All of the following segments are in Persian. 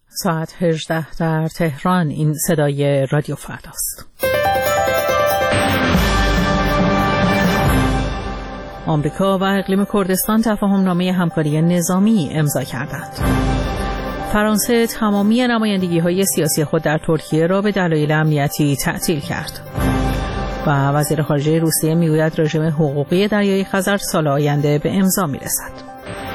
ساعت 18 در تهران. این صدای رادیو فرداست. آمریکا و اقلیم کردستان تفاهمنامه همکاری نظامی امضا کردند. فرانسه تمامی نمایندگی‌های سیاسی خود در ترکیه را به دلایل امنیتی تعطیل کرد. و وزیر خارجه روسیه میگوید رژیم حقوقی دریای خزر سال آینده به امضا میرسد.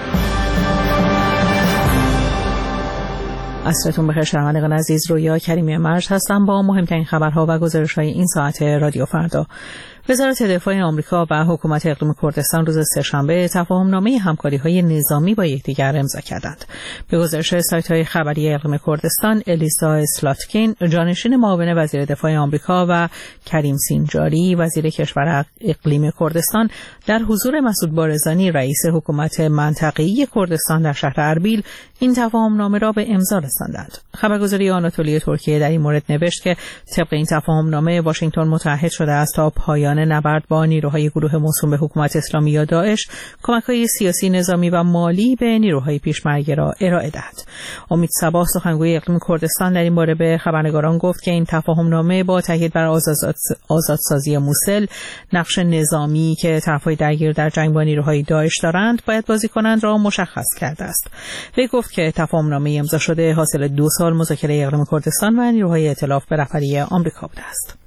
عصرتون بخیر شنوندگان عزیز، رویا کریمی مرج هستم با مهمترین خبرها و گزارش‌های این ساعت رادیو فردا. وزارت دفاع آمریکا و حکومت اقلیم کردستان روز سه‌شنبه تفاهمنامه همکاری‌های نظامی با یکدیگر امضا کردند. به گزارش سایت‌های خبری اقلیم کردستان، الیسا اسلاتکین، جانشین معاون وزیر دفاع آمریکا، و کریم سینجاری، وزیر کشور اقلیم کردستان، در حضور مسعود بارزانی، رئیس حکومت منطقه‌ای کردستان در شهر اربیل، این تفاهمنامه را به امضا رساندند. خبرگزاری آناتولی ترکیه در این مورد نوشت که طبق این تفاهمنامه واشنگتن متعهد شده است تا پایان نبرد با نیروهای گروه موسوم به حکومت اسلامی یا داعش کمک‌های سیاسی، نظامی و مالی به نیروهای پیشمرگه را ارائه دهد. امید صباح، سخنگوی اقلیم کردستان، در این باره به خبرنگاران گفت که این تفاهمنامه با تاکید بر آزادسازی موصل، نقش نظامی که طرف‌های درگیر در جنگ با نیروهای داعش دارند، باید بازیکنان را مشخص کرده است. وی گفت که تفاهمنامه امضا شده حاصل 2 سال مذاکره اقلیم کردستان و نیروهای ائتلاف به رهبری آمریکا بوده است.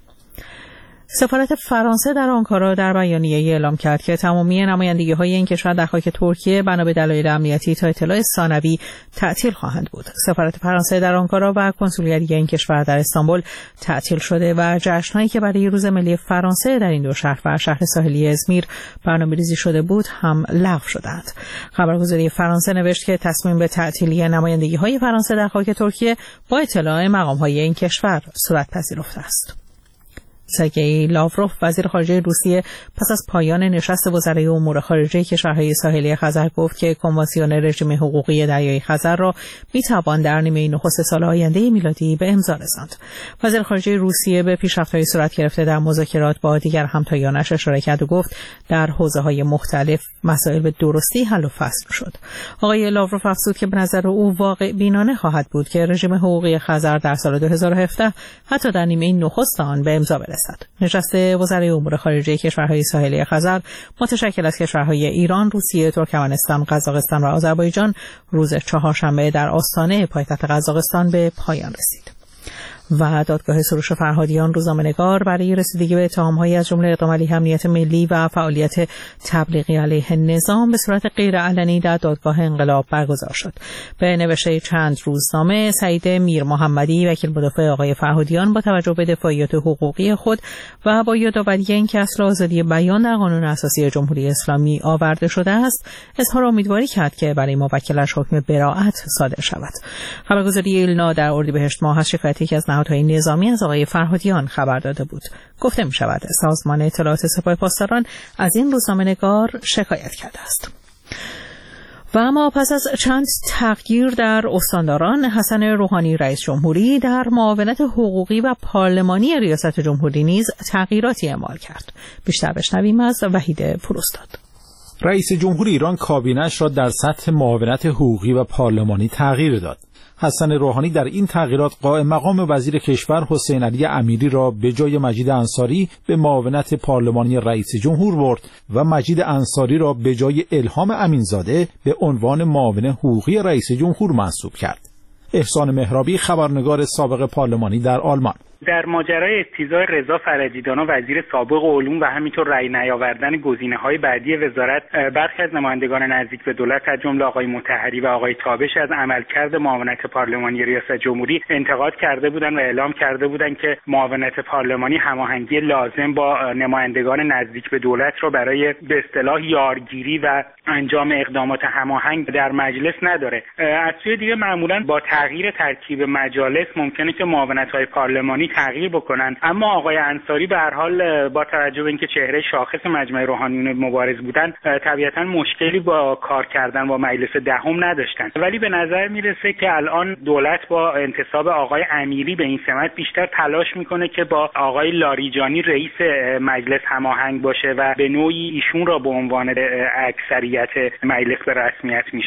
سفارت فرانسه در آنکارا در بیانیه‌ای اعلام کرد که تمامی نمایندگی‌های این کشور در خاک ترکیه بنا به دلایل امنیتی تا اطلاع ثانوی تعطیل خواهند بود. سفارت فرانسه در آنکارا و کنسولیری این کشور در استانبول تعطیل شده و جشن‌هایی که برای روز ملی فرانسه در این دو شهر و شهر ساحلی ازمیر برنامه‌ریزی شده بود هم لغو شدند. خبرگزاری فرانسه نوشت که تصمیم به تعطیلی نمایندگی‌های فرانسه در خاک ترکیه با اطلاع مقام‌های این کشور صورت پذیرفته است. سرگئی لاوروف، وزیر خارجه روسیه، پس از پایان نشست وزرای امور خارجه کشورهای ساحلی خزر گفت که کنوانسیون رژیم حقوقی دریای خزر را میتوان در نیمه نخست سال آینده میلادی به امضا رساند. وزیر خارجه روسیه به پیشرفت‌های صورت گرفته در مذاکرات با دیگر همتایانش اشاره کرد و گفت در حوزه‌های مختلف مسائل به درستی حل و فصل شد. آقای لاوروف افزود که به نظر او واقع بینانه خواهد بود که رژیم حقوقی خزر در سال 2017 حتی در نیمه نخست آن به امضا برسد. نشست وزرای امور خارجه کشورهای ساحلی خزر متشکل از کشورهای ایران، روسیه، ترکمنستان، قزاقستان و آذربایجان روز چهارشنبه در آستانه پایتخت قزاقستان به پایان رسید. و دادگاه سروش فرهادیان روزنامه‌نگار برای رسیدگی به اتهام‌هایی از جمله اقدام علیه امنیت ملی و فعالیت تبلیغی علیه نظام به صورت غیرعلنی در دادگاه انقلاب برگزار شد. به نوشته چند روزنامه، سعید میر محمدی، وکیل مدافع آقای فرهادیان، با توجه به دفاعیات حقوقی خود و با یادآوری اینکه اصل آزادی بیان در قانون اساسی جمهوری اسلامی آورده شده است، اظهار امیدواری کرد که برای موکلش حکم براءت صادر شود. خبرگزاری ایلنا در اردیبهشت ماه از شکایتی که از نهادهای نظامی از آقای فرهادیان خبر داده بود. گفته می شود سازمان اطلاعات سپاه پاسداران از این روزنامه‌نگار شکایت کرده است. و اما پس از چند تغییر در استانداران، حسن روحانی رئیس جمهوری در معاونت حقوقی و پارلمانی ریاست جمهوری نیز تغییراتی اعمال کرد. بیشتر بشنویم از وحید پوراستاد. رئیس جمهور ایران کابینه‌اش را در سطح معاونت حقوقی و پارلمانی تغییر داد. حسن روحانی در این تغییرات قائم مقام وزیر کشور حسین علی امیری را به جای مجید انصاری به معاونت پارلمانی رئیس جمهور برد و مجید انصاری را به جای الهام امینزاده به عنوان معاون حقوقی رئیس جمهور منصوب کرد. احسان مهرابی، خبرنگار سابق پارلمانی در آلمان: در ماجرای استیضاح رضا فرجی‌دانا وزیر سابق علوم و همینطور رأی نیاوردن گزینه‌های بعدی وزارت، برخی از نمایندگان نزدیک به دولت از جمله آقای مطهری و آقای تابش از عملکرد معاونت پارلمانی ریاست جمهوری انتقاد کرده بودند و اعلام کرده بودند که معاونت پارلمانی هماهنگی لازم با نمایندگان نزدیک به دولت را برای به اصطلاح یارگیری و انجام اقدامات هماهنگ در مجلس نداره. از سوی دیگه معمولاً با تغییر ترکیب مجالس ممکنه که معاونت‌های پارلمانی تغییر بکنن، اما آقای انصاری به هر حال با توجه به اینکه چهره شاخص مجمع روحانیون مبارز بودن طبیعتاً مشکلی با کار کردن با مجلس دهم نداشتن، ولی به نظر میرسه که الان دولت با انتصاب آقای امیری به این سمت بیشتر تلاش میکنه که با آقای لاریجانی رئیس مجلس هماهنگ باشه و به نوعی ایشون را به عنوان اکثریت مجلس به رسمیت میشناسه.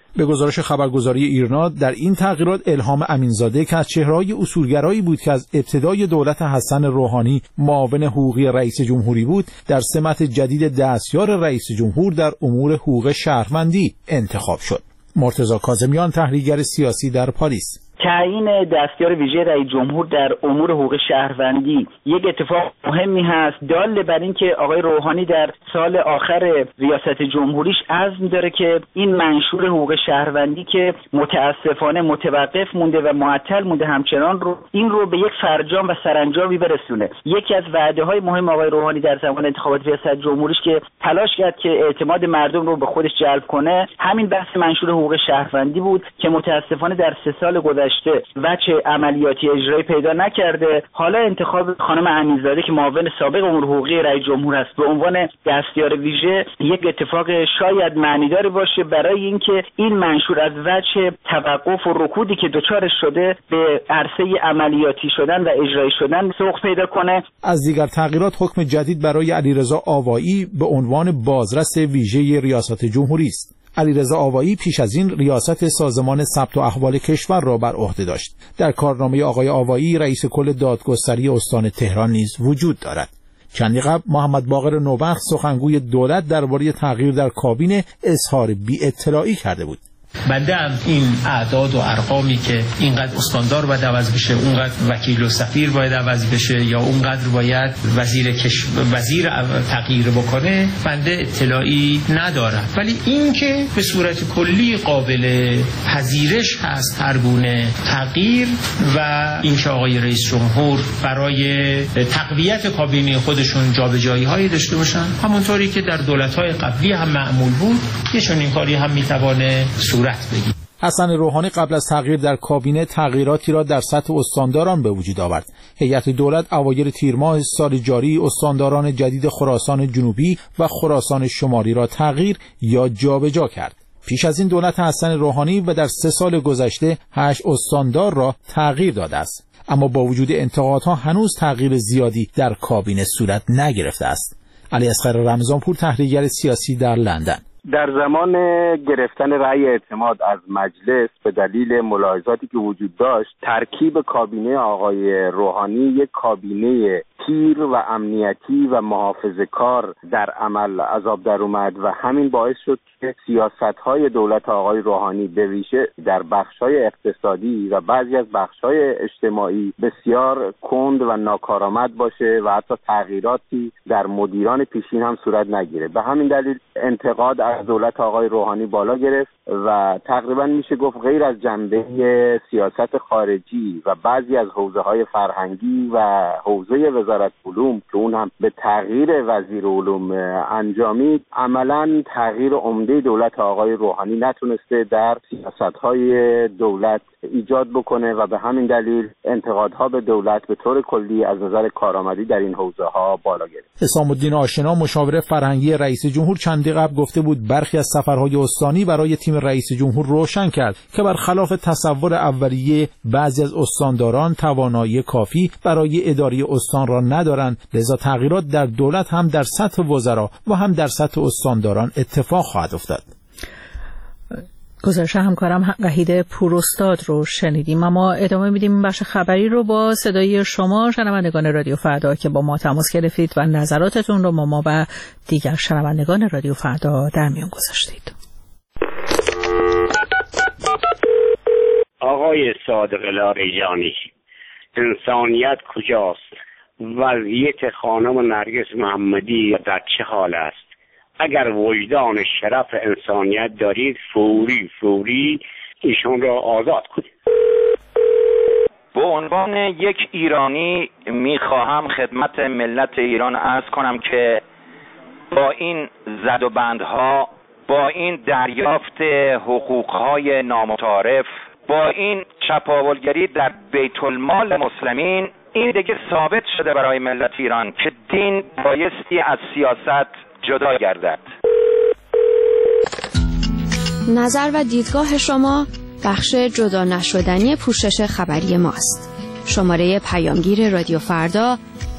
به گزارش خبرگزاری ایرنا در این تغییرات الهام امینزاده که از چهره‌های اصولگرایی بود که از ابتدای دولت حسن روحانی معاون حقوقی رئیس جمهوری بود، در سمت جدید دستیار رئیس جمهور در امور حقوق شهروندی انتخاب شد. مرتضی کاظمیان، تحلیلگر سیاسی در پاریس: تعیین دستیار ویژه رئیس جمهور در امور حقوق شهروندی یک اتفاق مهمی هست، دال بر این که آقای روحانی در سال آخر ریاست جمهوریش عزم داره که این منشور حقوق شهروندی که متاسفانه متوقف مونده و معطل مونده همچنان این رو به یک فرجام و سرانجامی برسونه. یکی از وعده‌های مهم آقای روحانی در زمان انتخابات ریاست جمهوریش که تلاش کرد که اعتماد مردم رو به خودش جلب کنه، همین بحث منشور حقوق شهروندی بود که متاسفانه در 3 سال گذشته وجه عملیاتی اجرایی پیدا نکرده. حالا انتخاب خانم امینزاده که معاون سابق امور حقوقی رئیس جمهور است به عنوان دستیار ویژه یک اتفاق شاید معنیداری باشه برای اینکه این منشور از وجه توقف و رکودی که دچارش شده به عرصه عملیاتی شدن و اجرایی شدن سوق پیدا کنه. از دیگر تغییرات حکم جدید برای علیرضا آوایی به عنوان بازرس ویژه ریاست جمهوری است. علیرضا آوایی پیش از این ریاست سازمان ثبت و احوال کشور را بر عهده داشت. در کارنامه آقای آوایی رئیس کل دادگستری استان تهران نیز وجود دارد. چندی قبل محمد باقر نوبخت سخنگوی دولت درباره تغییر در کابینه اظهار بی‌اطلاعی کرده بود. بنده هم این اعداد و ارقامی که اینقدر استاندار باید عوض بشه، اونقدر وکیل و سفیر باید عوض بشه یا اونقدر باید وزیر تغییر بکنه، بنده اطلاعی ندارم. ولی این که به صورت کلی قابل پذیرش هست هر گونه تغییر و این که آقای رئیس جمهور برای تقویت کابینه خودشون جابجایی‌هایی داشته باشن، همونطوری که در دولت‌های قبلی هم معمول بود، یه چنین کاری هم میتوانه حسن روحانی قبل از تغییر در کابینه تغییراتی را در سطح استانداران به وجود آورد. هیئت دولت اوایل تیر ماه سال جاری استانداران جدید خراسان جنوبی و خراسان شمالی را تغییر یا جابجا کرد. پیش از این دولت حسن روحانی و در 3 سال گذشته 8 استاندار را تغییر داده است. اما با وجود انتقادها هنوز تغییر زیادی در کابینه صورت نگرفته است. علی اصغر رمضانپور، تحلیلگر سیاسی در لندن: در زمان گرفتن رأی اعتماد از مجلس به دلیل ملاحظاتی که وجود داشت، ترکیب کابینه آقای روحانی یک کابینه تیر و امنیتی و محافظه‌کار در عمل از آب در اومد و همین باعث شد که سیاست‌های دولت آقای روحانی به ویژه در بخش‌های اقتصادی و بعضی از بخش‌های اجتماعی بسیار کند و ناکارآمد باشه و حتی تغییراتی در مدیران پیشین هم صورت نگیره. به همین دلیل انتقاد از دولت آقای روحانی بالا گرفت و تقریبا میشه گفت غیر از جنبه سیاست خارجی و بعضی از حوزه‌های فرهنگی و حوزه وزارت علوم که اون هم به تغییر وزیر علوم انجامید، عملاً تغییر عمده دولت آقای روحانی نتونسته در سیاست‌های دولت ایجاد بکنه و به همین دلیل انتقادها به دولت به طور کلی از نظر کارآمدی در این حوزه‌ها بالا گرفت. حسام الدین آشنا، مشاور فرهنگی رئیس جمهور، چندی قبل گفته بود برخی از سفرهای استانی برای تیم رئیس جمهور روشن کرد که برخلاف تصور اولیه بعضی از استانداران توانایی کافی برای اداره استان را ندارند، لذا تغییرات در دولت هم در سطح وزرا و هم در سطح استانداران اتفاق خواهد افتاد. گزارش همکارم وحید پوراستاد رو شنیدیم. اما ادامه میدیم بخش خبری رو با صدای شما شنوندگان رادیو فردا که با ما تماس گرفتید و نظراتتون رو ما و دیگر شنوندگان رادیو فردا در میون گذاشتید. آقای صادق لاریجانی، انسانیت کجاست؟ وضعیت خانم نرگس محمدی در چه حال است؟ اگر وجدان شرف انسانیت دارید فوری ایشون را آزاد کنید. به عنوان یک ایرانی میخواهم خدمت ملت ایران عرض کنم که با این زدوبندها، با این دریافت حقوقهای نامتعارف، با این چپاولگری در بیت المال مسلمین، این دیگه ثابت شده برای ملت ایران که دین بایستی از سیاست جدا گردد. نظر و دیدگاه شما بخش جدا نشدنی پوشش خبری ماست. شماره پیامگیر رادیو فردا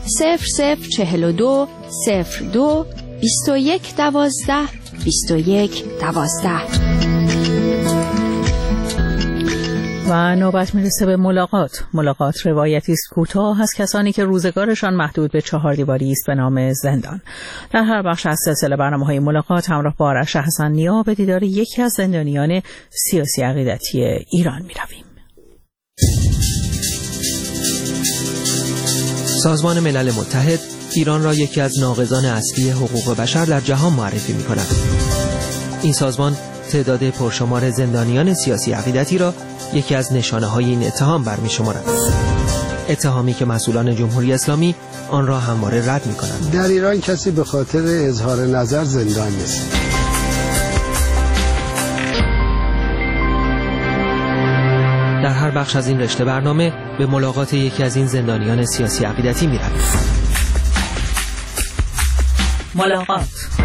0042 02 21 12 21 12. و نوبت میرسه به ملاقات روایتی است کوتاه از کسانی که روزگارشان محدود به 4 دیواری است به نام زندان. در هر بخش از سلسله برنامه‌های ملاقات همراه با آرش حسن نیا به دیدار یکی از زندانیان سیاسی عقیدتی ایران میرویم. سازمان ملل متحد ایران را یکی از ناقضان اصلی حقوق بشر در جهان معرفی می‌کند. این سازمان تعداد پرشمار زندانیان سیاسی عقیدتی را یکی از نشانه‌های این اتهام برمی‌شمارد. اتهامی که مسئولان جمهوری اسلامی آن را همواره رد می‌کنند. در ایران کسی به خاطر اظهار نظر زندان نیست. در هر بخش از این رشته برنامه به ملاقات یکی از این زندانیان سیاسی عقیدتی می‌رویم. ملاقات.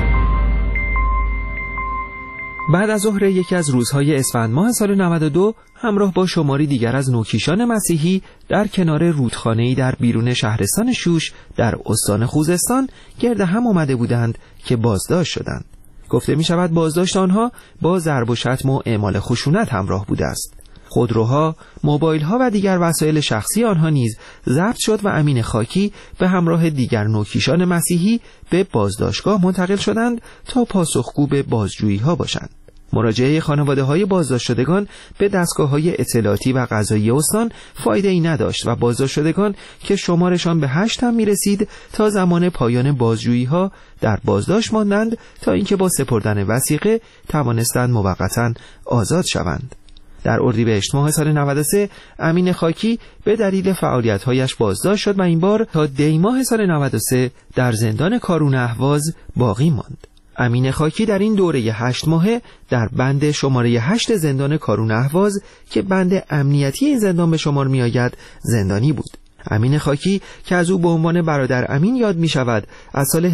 بعد از ظهر یکی از روزهای اسفند ماه سال 92 همراه با شماری دیگر از نوکیشان مسیحی در کنار رودخانه‌ای در بیرون شهرستان شوش در استان خوزستان گرد هم آمده بودند که بازداشت شدند. گفته می شود بازداشت آنها با ضرب و شتم و اعمال خشونت همراه بوده است. خودروها، موبایل‌ها و دیگر وسایل شخصی آنها نیز ضبط شد و امین خاکی به همراه دیگر نوکیشان مسیحی به بازداشتگاه منتقل شدند تا پاسخگو به بازجویی‌ها باشند. مراجعه خانواده‌های بازداشت شدگان به دستگاه‌های اطلاعاتی و قضایی استان فایده‌ای نداشت و بازداشت شدگان که شمارشان به 8 هم می‌رسید تا زمان پایان بازجویی‌ها در بازداشت ماندند تا اینکه با سپردن وثیقه توانستند موقتاً آزاد شوند. در اردیبهشت ماه سال 93 امین خاکی به دلیل فعالیت‌هایش بازداشت شد و این بار تا دی ماه سال 93 در زندان کارون اهواز باقی ماند. امین خاکی در این دوره 8 ماهه در بند شماره 8 زندان کارون اهواز که بند امنیتی این زندان به شمار می آید زندانی بود. امین خاکی که از او به عنوان برادر امین یاد می شود از سال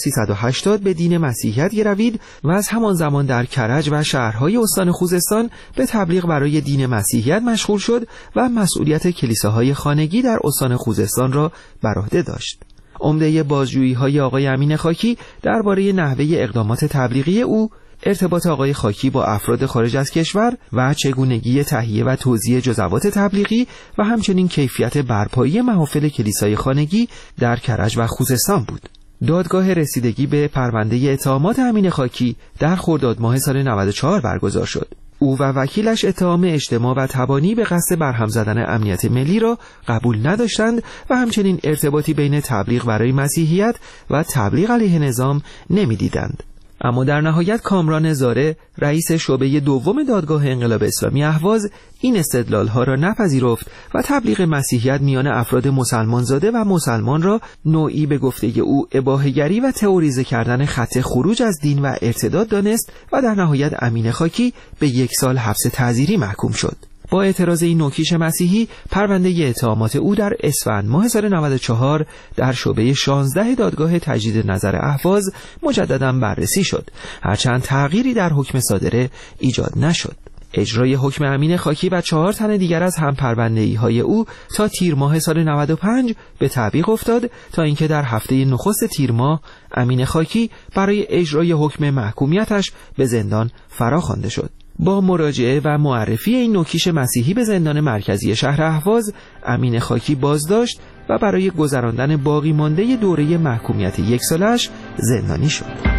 1380 به دین مسیحیت گروید و از همان زمان در کرج و شهرهای استان خوزستان به تبلیغ برای دین مسیحیت مشغول شد و مسئولیت کلیساهای خانگی در استان خوزستان را بر عهده داشت. عمده بازجویی‌های آقای امین خاکی درباره نحوه اقدامات تبلیغی او، ارتباط آقای خاکی با افراد خارج از کشور و چگونگی تهیه و توزیع جزوات تبلیغی و همچنین کیفیت برپایی محافل کلیسای خانگی در کرج و خوزستان بود. دادگاه رسیدگی به پرونده اتهامات امین خاکی در خرداد ماه سال 94 برگزار شد. او و وکیلش اتهام اجتماع و تبانی به قصد برهم زدن امنیت ملی را قبول نداشتند و همچنین ارتباطی بین تبلیغ برای مسیحیت و تبلیغ علیه نظام نمی‌دیدند. اما در نهایت کامران زاره رئیس شعبه دوم دادگاه انقلاب اسلامی اهواز این استدلال‌ها را نپذیرفت و تبلیغ مسیحیت میان افراد مسلمانزاده و مسلمان را نوعی به گفته او اباحه‌گری و تئوریزه کردن خط خروج از دین و ارتداد دانست و در نهایت امین خاکی به 1 سال حبس تعزیری محکوم شد. با اعتراض این نوکیش مسیحی پرونده اتهامات او در اسفند ماه سال 94 در شعبه 16 دادگاه تجدید نظر اهواز مجددا بررسی شد، هرچند تغییری در حکم صادره ایجاد نشد. اجرای حکم امین خاکی و 4 تن دیگر از همپرونده‌ای‌های او تا تیر ماه سال 95 به تعویق افتاد تا اینکه در هفته نخست تیر ماه امین خاکی برای اجرای حکم محکومیتش به زندان فراخوانده شد. با مراجعه و معرفی این نوکیش مسیحی به زندان مرکزی شهر اهواز، امین خاکی بازداشت و برای گذراندن باقی مانده دوره محکومیت 1 سالش زندانی شد.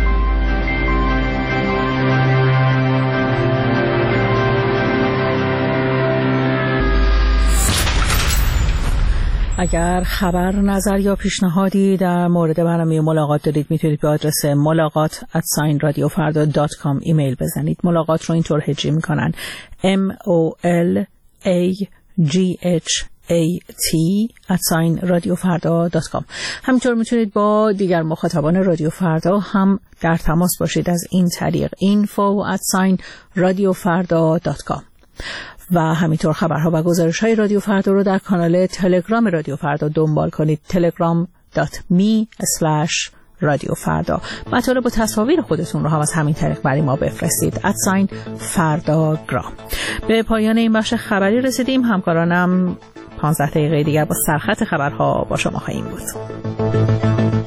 اگر خبر، نظر یا پیشنهادی در مورد برنامه ملاقات دارید میتونید به آدرس ملاقات@radiofarda.com ایمیل بزنید. ملاقات رو اینطور هجی میکنن MOLAGHAT@radiofarda.com. همینطور میتونید با دیگر مخاطبان رادیو فردا هم در تماس باشید از این طریق info@radiofarda.com. و همینطور خبرها و گزارش‌های رادیو فردا رو در کانال تلگرام رادیو فردا دنبال کنید. telegram.me/رادیوفردا. مطالب و تصاویر خودتون رو هم از همین طریق برای ما بفرستید @فردا-gram. به پایان این بخش خبری رسیدیم. همکارانم 15 دقیقه دیگر با سرخط خبرها با شما خواهیم بود.